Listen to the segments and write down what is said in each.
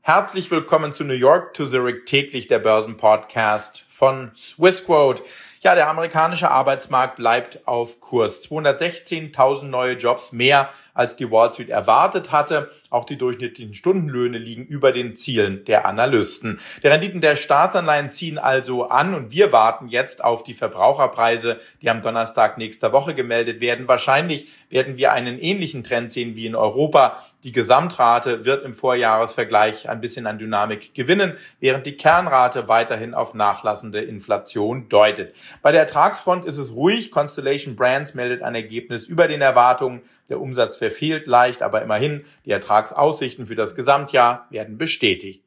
Herzlich willkommen zu New York to Zurich, täglich der Börsenpodcast von Swissquote. Ja, der amerikanische Arbeitsmarkt bleibt auf Kurs. 216.000 neue Jobs, mehr als die Wall Street erwartet hatte. Auch die durchschnittlichen Stundenlöhne liegen über den Zielen der Analysten. Die Renditen der Staatsanleihen ziehen also an und wir warten jetzt auf die Verbraucherpreise, die am Donnerstag nächster Woche gemeldet werden. Wahrscheinlich werden wir einen ähnlichen Trend sehen wie in Europa. Die Gesamtrate wird im Vorjahresvergleich ein bisschen an Dynamik gewinnen, während die Kernrate weiterhin auf nachlassende Inflation deutet. Bei der Ertragsfront ist es ruhig. Constellation Brands meldet ein Ergebnis über den Erwartungen. Der Umsatz verfehlt leicht, aber immerhin die Ertragsaussichten für das Gesamtjahr werden bestätigt.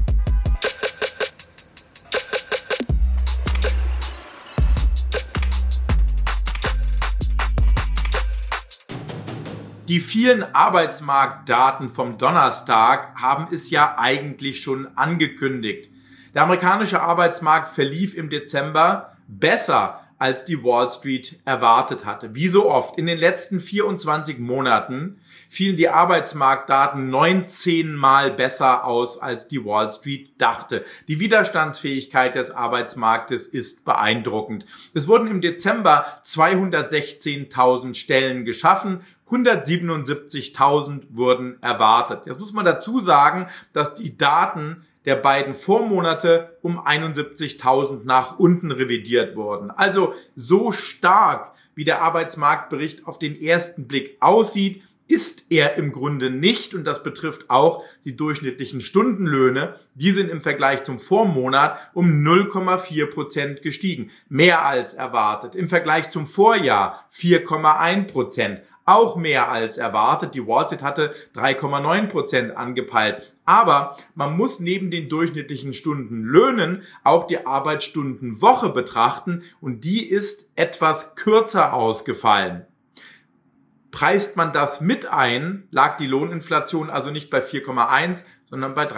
Die vielen Arbeitsmarktdaten vom Donnerstag haben es ja eigentlich schon angekündigt. Der amerikanische Arbeitsmarkt verlief im Dezember besser, als die Wall Street erwartet hatte. Wie so oft, in den letzten 24 Monaten fielen die Arbeitsmarktdaten 19 Mal besser aus, als die Wall Street dachte. Die Widerstandsfähigkeit des Arbeitsmarktes ist beeindruckend. Es wurden im Dezember 216.000 Stellen geschaffen. 177.000 wurden erwartet. Jetzt muss man dazu sagen, dass die Daten der beiden Vormonate um 71.000 nach unten revidiert wurden. Also so stark, wie der Arbeitsmarktbericht auf den ersten Blick aussieht, ist er im Grunde nicht, und das betrifft auch die durchschnittlichen Stundenlöhne. Die sind im Vergleich zum Vormonat um 0,4% gestiegen, mehr als erwartet. Im Vergleich zum Vorjahr 4,1%. Auch mehr als erwartet. Die Wall Street hatte 3,9% angepeilt. Aber man muss neben den durchschnittlichen Stundenlöhnen auch die Arbeitsstundenwoche betrachten, und die ist etwas kürzer ausgefallen. Preist man das mit ein, lag die Lohninflation also nicht bei 4,1, sondern bei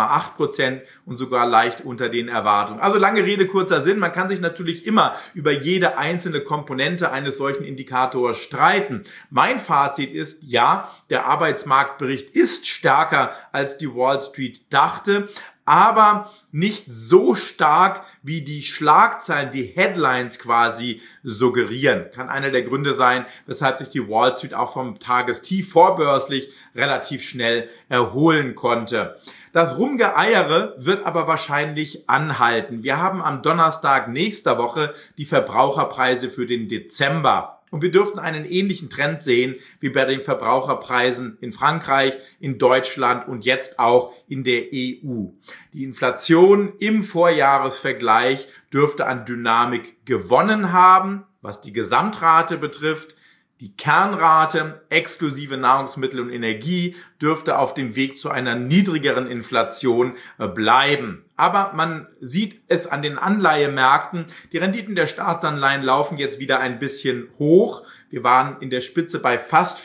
3,8% und sogar leicht unter den Erwartungen. Also lange Rede, kurzer Sinn. Man kann sich natürlich immer über jede einzelne Komponente eines solchen Indikators streiten. Mein Fazit ist, ja, der Arbeitsmarktbericht ist stärker, als die Wall Street dachte, aber nicht so stark, wie die Schlagzeilen, die Headlines quasi suggerieren. Kann einer der Gründe sein, weshalb sich die Wall Street auch vom Tagestief vorbörslich relativ schnell erholen konnte. Das Rumgeeiere wird aber wahrscheinlich anhalten. Wir haben am Donnerstag nächster Woche die Verbraucherpreise für den Dezember. Und wir dürften einen ähnlichen Trend sehen wie bei den Verbraucherpreisen in Frankreich, in Deutschland und jetzt auch in der EU. Die Inflation im Vorjahresvergleich dürfte an Dynamik gewonnen haben, was die Gesamtrate betrifft. Die Kernrate, exklusive Nahrungsmittel und Energie, dürfte auf dem Weg zu einer niedrigeren Inflation bleiben. Aber man sieht es an den Anleihemärkten. Die Renditen der Staatsanleihen laufen jetzt wieder ein bisschen hoch. Wir waren in der Spitze bei fast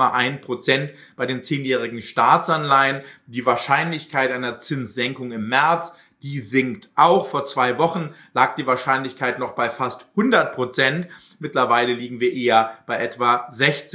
4,1% bei den 10-jährigen Staatsanleihen. Die Wahrscheinlichkeit einer Zinssenkung im März, die sinkt auch. Vor 2 Wochen lag die Wahrscheinlichkeit noch bei fast 100%. Mittlerweile liegen wir eher bei etwa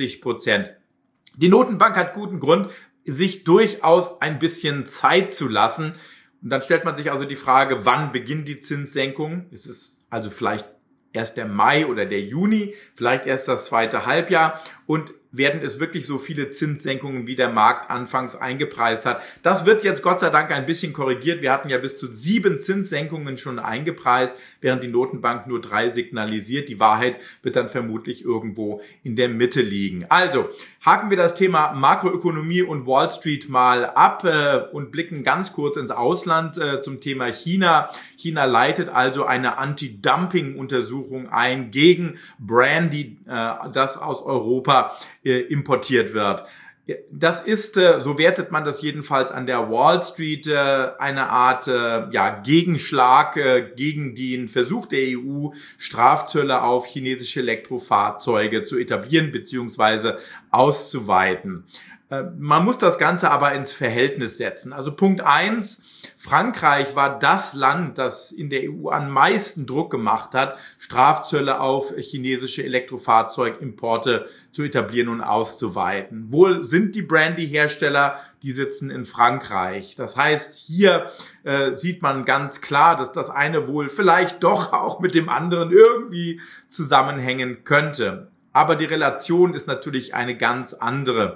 60%. Die Notenbank hat guten Grund, sich durchaus ein bisschen Zeit zu lassen. Und dann stellt man sich also die Frage, wann beginnt die Zinssenkung? Ist es also vielleicht erst der Mai oder der Juni, vielleicht erst das zweite Halbjahr? Und werden es wirklich so viele Zinssenkungen, wie der Markt anfangs eingepreist hat? Das wird jetzt Gott sei Dank ein bisschen korrigiert. Wir hatten ja bis zu 7 Zinssenkungen schon eingepreist, während die Notenbank nur 3 signalisiert. Die Wahrheit wird dann vermutlich irgendwo in der Mitte liegen. Also haken wir das Thema Makroökonomie und Wall Street mal ab und blicken ganz kurz ins Ausland zum Thema China. China leitet also eine Anti-Dumping-Untersuchung ein gegen Brandy, das aus Europa importiert wird. Das ist, so wertet man das jedenfalls an der Wall Street, eine Art Gegenschlag gegen den Versuch der EU, Strafzölle auf chinesische Elektrofahrzeuge zu etablieren bzw. auszuweiten. Man muss das Ganze aber ins Verhältnis setzen. Also Punkt 1, Frankreich war das Land, das in der EU am meisten Druck gemacht hat, Strafzölle auf chinesische Elektrofahrzeugimporte zu etablieren und auszuweiten. Wohl sind die Brandy-Hersteller, die sitzen in Frankreich. Das heißt, hier sieht man ganz klar, dass das eine wohl vielleicht doch auch mit dem anderen irgendwie zusammenhängen könnte. Aber die Relation ist natürlich eine ganz andere.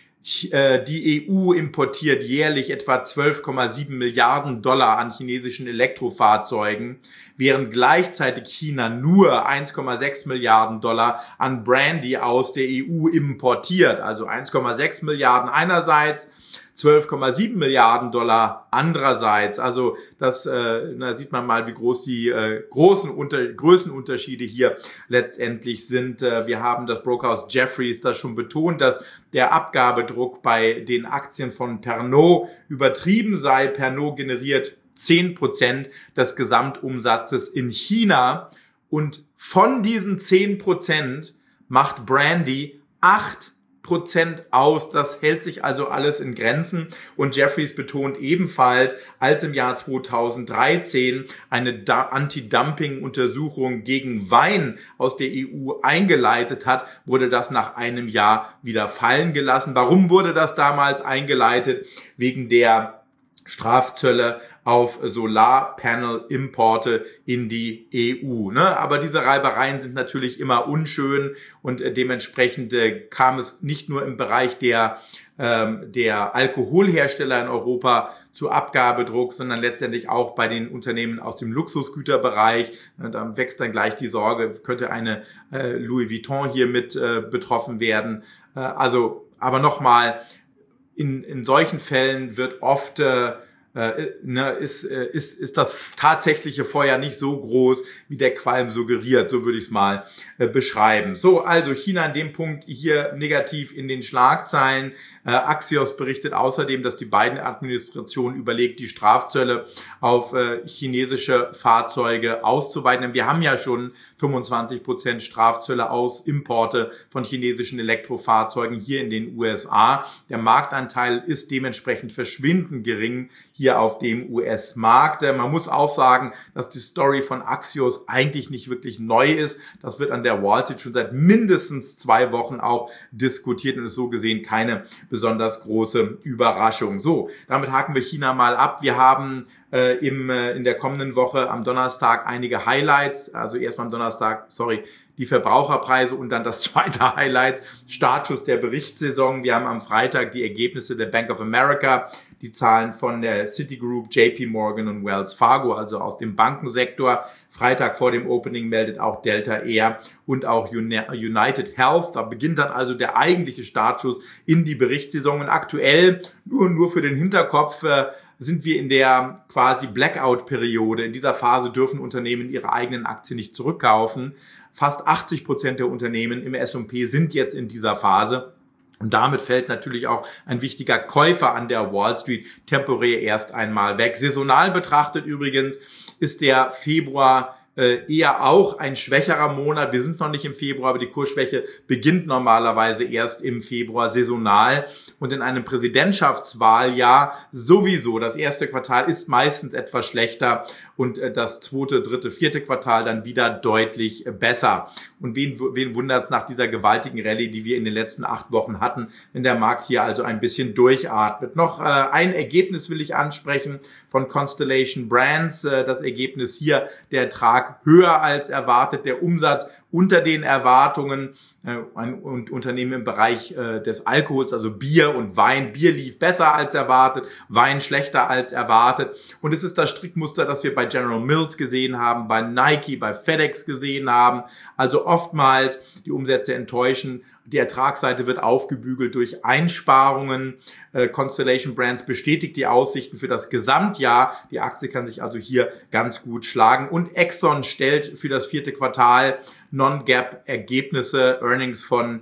Die EU importiert jährlich etwa 12,7 Milliarden Dollar an chinesischen Elektrofahrzeugen, während gleichzeitig China nur 1,6 Milliarden Dollar an Brandy aus der EU importiert. Also 1,6 Milliarden einerseits, 12,7 Milliarden Dollar andererseits. Also das da sieht man mal, wie groß die Größenunterschiede hier letztendlich sind. Wir haben das Brokerhaus Jefferies das schon betont, dass der Abgabedruck bei den Aktien von Pernod übertrieben sei. Pernod generiert 10% des Gesamtumsatzes in China und von diesen 10% macht Brandy 8% aus. Das hält sich also alles in Grenzen und Jefferies betont ebenfalls, als im Jahr 2013 eine Anti-Dumping-Untersuchung gegen Wein aus der EU eingeleitet hat, wurde das nach einem Jahr wieder fallen gelassen. Warum wurde das damals eingeleitet? Wegen der Strafzölle auf Solarpanel-Importe in die EU. Aber diese Reibereien sind natürlich immer unschön und dementsprechend kam es nicht nur im Bereich der Alkoholhersteller in Europa zu Abgabedruck, sondern letztendlich auch bei den Unternehmen aus dem Luxusgüterbereich. Da wächst dann gleich die Sorge, könnte eine Louis Vuitton hier mit betroffen werden. Aber nochmal, in solchen Fällen wird oft ist das tatsächliche Feuer nicht so groß, wie der Qualm suggeriert, so würde ich es mal beschreiben. So, also China an dem Punkt hier negativ in den Schlagzeilen. Axios berichtet außerdem, dass die Biden-Administration überlegt, die Strafzölle auf chinesische Fahrzeuge auszuweiten. Wir haben ja schon 25% Strafzölle aus Importe von chinesischen Elektrofahrzeugen hier in den USA. Der Marktanteil ist dementsprechend verschwindend gering hier auf dem US-Markt. Man muss auch sagen, dass die Story von Axios eigentlich nicht wirklich neu ist. Das wird an der Wall Street schon seit mindestens 2 Wochen auch diskutiert und ist so gesehen keine besonders große Überraschung. So, damit haken wir China mal ab. Wir haben in der kommenden Woche am Donnerstag einige Highlights. Also erstmal am Donnerstag, die Verbraucherpreise und dann das zweite Highlight, Startschuss der Berichtssaison. Wir haben am Freitag die Ergebnisse der Bank of America, die Zahlen von der Citigroup, JP Morgan und Wells Fargo, also aus dem Bankensektor. Freitag vor dem Opening meldet auch Delta Air und auch United Health. Da beginnt dann also der eigentliche Startschuss in die Berichtssaison. Und aktuell, nur für den Hinterkopf, sind wir in der quasi Blackout-Periode. In dieser Phase dürfen Unternehmen ihre eigenen Aktien nicht zurückkaufen. Fast 80% der Unternehmen im S&P sind jetzt in dieser Phase. Und damit fällt natürlich auch ein wichtiger Käufer an der Wall Street temporär erst einmal weg. Saisonal betrachtet übrigens ist der Februar eher auch ein schwächerer Monat. Wir sind noch nicht im Februar, aber die Kursschwäche beginnt normalerweise erst im Februar saisonal. Und in einem Präsidentschaftswahljahr sowieso. Das erste Quartal ist meistens etwas schlechter und das zweite, dritte, vierte Quartal dann wieder deutlich besser. Und wen wundert es nach dieser gewaltigen Rallye, die wir in den letzten 8 Wochen hatten, wenn der Markt hier also ein bisschen durchatmet. Noch ein Ergebnis will ich ansprechen von Constellation Brands. Das Ergebnis hier, der Ertrag höher als erwartet, der Umsatz unter den Erwartungen. Ein Unternehmen im Bereich des Alkohols, also Bier und Wein. Bier lief besser als erwartet, Wein schlechter als erwartet. Und es ist das Strickmuster, das wir bei General Mills gesehen haben, bei Nike, bei FedEx gesehen haben. Also oftmals die Umsätze enttäuschen. Die Ertragsseite wird aufgebügelt durch Einsparungen. Constellation Brands bestätigt die Aussichten für das Gesamtjahr. Die Aktie kann sich also hier ganz gut schlagen. Und Exxon stellt für das 4. Quartal Non-GAAP-Ergebnisse, Earnings von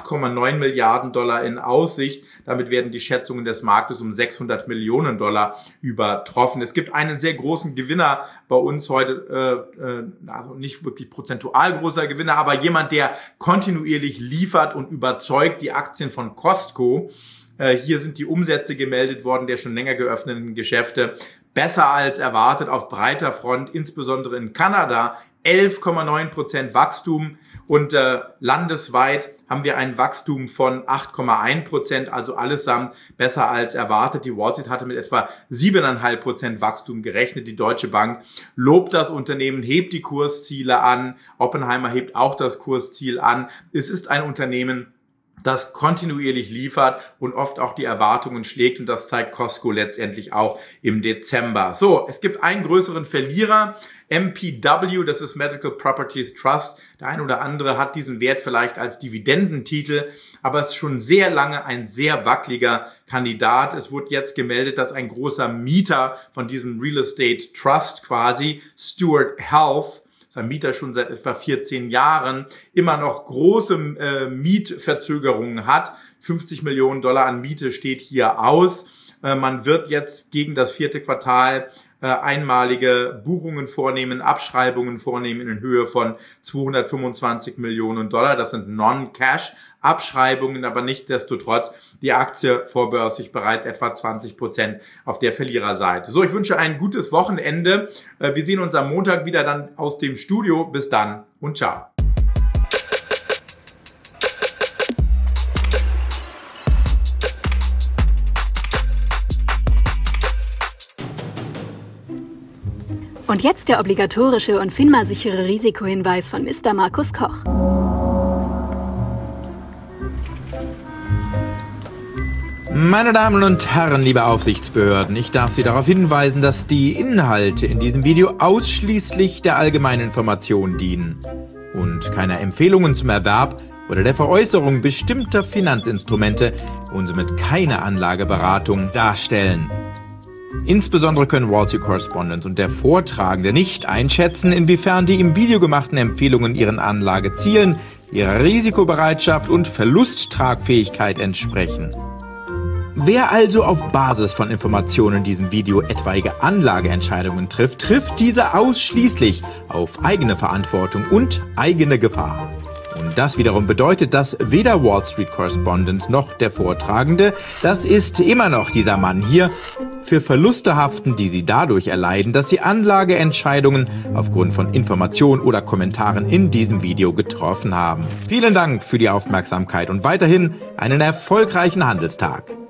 8,9 Milliarden Dollar in Aussicht. Damit werden die Schätzungen des Marktes um 600 Millionen Dollar übertroffen. Es gibt einen sehr großen Gewinner bei uns heute, also nicht wirklich prozentual großer Gewinner, aber jemand, der kontinuierlich liefert und überzeugt, die Aktien von Costco. Hier sind die Umsätze gemeldet worden der schon länger geöffneten Geschäfte. Besser als erwartet auf breiter Front, insbesondere in Kanada. 11,9% Wachstum und landesweit haben wir ein Wachstum von 8,1%, also allesamt besser als erwartet. Die Wall Street hatte mit etwa 7,5% Wachstum gerechnet. Die Deutsche Bank lobt das Unternehmen, hebt die Kursziele an. Oppenheimer hebt auch das Kursziel an. Es ist ein Unternehmen, das kontinuierlich liefert und oft auch die Erwartungen schlägt, und das zeigt Costco letztendlich auch im Dezember. So, es gibt einen größeren Verlierer, MPW, das ist Medical Properties Trust. Der eine oder andere hat diesen Wert vielleicht als Dividendentitel, aber es ist schon sehr lange ein sehr wackeliger Kandidat. Es wurde jetzt gemeldet, dass ein großer Mieter von diesem Real Estate Trust quasi, Steward Health, ein Mieter schon seit etwa 14 Jahren, immer noch große Mietverzögerungen hat. 50 Millionen Dollar an Miete steht hier aus. Man wird jetzt gegen das 4. Quartal einmalige Buchungen vornehmen, Abschreibungen vornehmen in Höhe von 225 Millionen Dollar. Das sind Non-Cash-Abschreibungen, aber nichtsdestotrotz die Aktie vorbörslich bereits etwa 20% auf der Verliererseite. So, ich wünsche ein gutes Wochenende. Wir sehen uns am Montag wieder dann aus dem Studio. Bis dann und ciao. Und jetzt der obligatorische und FINMA-sichere Risikohinweis von Mr. Markus Koch. Meine Damen und Herren, liebe Aufsichtsbehörden, ich darf Sie darauf hinweisen, dass die Inhalte in diesem Video ausschließlich der allgemeinen Information dienen und keine Empfehlungen zum Erwerb oder der Veräußerung bestimmter Finanzinstrumente und somit keine Anlageberatung darstellen. Insbesondere können Wall Street Correspondent und der Vortragende nicht einschätzen, inwiefern die im Video gemachten Empfehlungen ihren Anlagezielen, ihrer Risikobereitschaft und Verlusttragfähigkeit entsprechen. Wer also auf Basis von Informationen in diesem Video etwaige Anlageentscheidungen trifft, trifft diese ausschließlich auf eigene Verantwortung und eigene Gefahr. Und das wiederum bedeutet, dass weder Wall Street Correspondent noch der Vortragende, das ist immer noch dieser Mann hier, für Verluste haften, die sie dadurch erleiden, dass sie Anlageentscheidungen aufgrund von Informationen oder Kommentaren in diesem Video getroffen haben. Vielen Dank für die Aufmerksamkeit und weiterhin einen erfolgreichen Handelstag.